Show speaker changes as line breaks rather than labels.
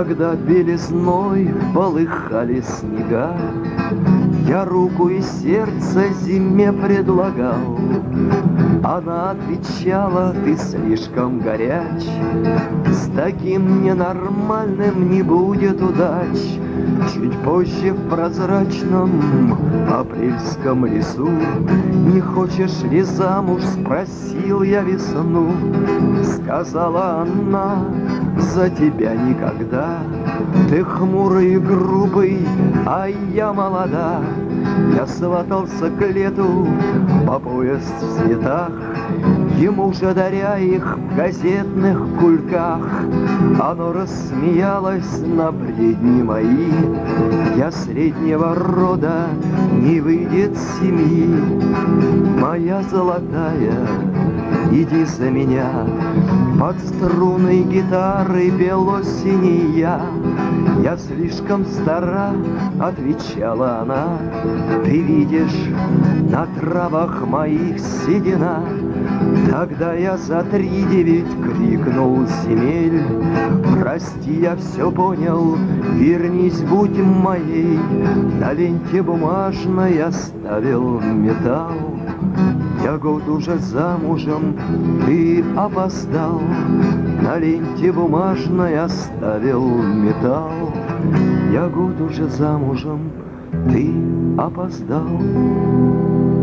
Когда белизной полыхали снега, я руку и сердце зиме предлагал. Она отвечала: ты слишком горяч, с таким ненормальным не будет удач. Чуть позже в прозрачном апрельском лесу: не хочешь ли замуж, спросил я весну. Сказала она: за тебя никогда. Ты хмурый и грубый, а я молода. Я сватался к лету по пояс в цветах, ему же даря их в газетных кульках. Оно рассмеялось на бредни мои: я среднего рода, не выйдет семьи. Моя золотая, иди за меня. Под струной гитары пел осени я. Я слишком стара, отвечала она. Ты видишь, на травах моих седина. Тогда я за 3-9 крикнул земель: прости, я все понял, вернись, будь моей. На ленте бумажной оставил металл. Я год уже замужем, ты опоздал. На ленте бумажной оставил металл. Я год уже замужем, ты опоздал.